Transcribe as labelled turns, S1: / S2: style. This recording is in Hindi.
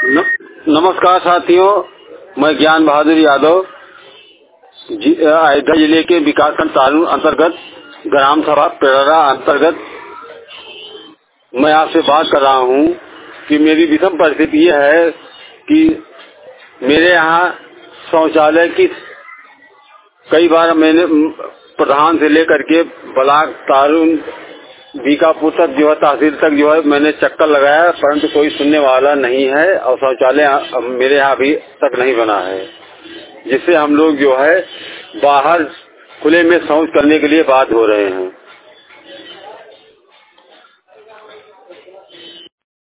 S1: न, नमस्कार साथियों, मैं ज्ञान बहादुर यादव अयोध्या जिले के विकासखंड तारून अंतर्गत ग्राम सभा पेड़रा अंतर्गत मैं आपसे बात कर रहा हूँ कि मेरी विषम परिस्थिति ये है कि मेरे यहाँ शौचालय की कई बार मैंने प्रधान से लेकर के ब्लॉक तारून बीकापुर तक जो है तहसील तक जो है मैंने चक्कर लगाया, परंतु कोई सुनने वाला नहीं है और शौचालय मेरे यहाँ अभी तक नहीं बना है, जिससे हम लोग जो है बाहर खुले में शौच करने के लिए बाध्य हो रहे हैं।